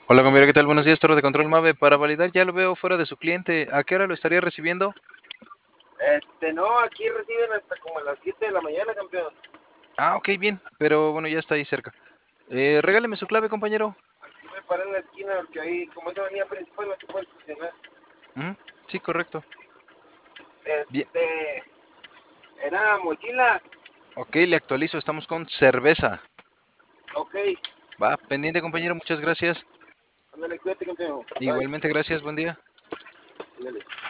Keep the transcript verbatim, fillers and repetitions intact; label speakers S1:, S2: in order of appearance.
S1: Hola, compañero, ¿qué tal? Buenos días, Torre de Control Mave. Para validar, ya lo veo fuera de su cliente. ¿A qué hora lo estaría recibiendo?
S2: Este, no, aquí reciben hasta como a las siete de la mañana, campeón.
S1: Ah, ok, bien, pero bueno, ya está ahí cerca. Eh, regáleme su clave, compañero.
S2: Aquí me paré en la esquina porque ahí, como es la avenida principal, no se puede estacionar.
S1: Ujú, sí, correcto. Bien,
S2: Este, era mochila.
S1: ok, le actualizo. Estamos con cerveza.
S2: Ok,
S1: Va, pendiente, compañero, muchas gracias.
S2: ándale, cuídate, campeón. Bye.
S1: Igualmente, gracias, buen día.
S2: Ándale.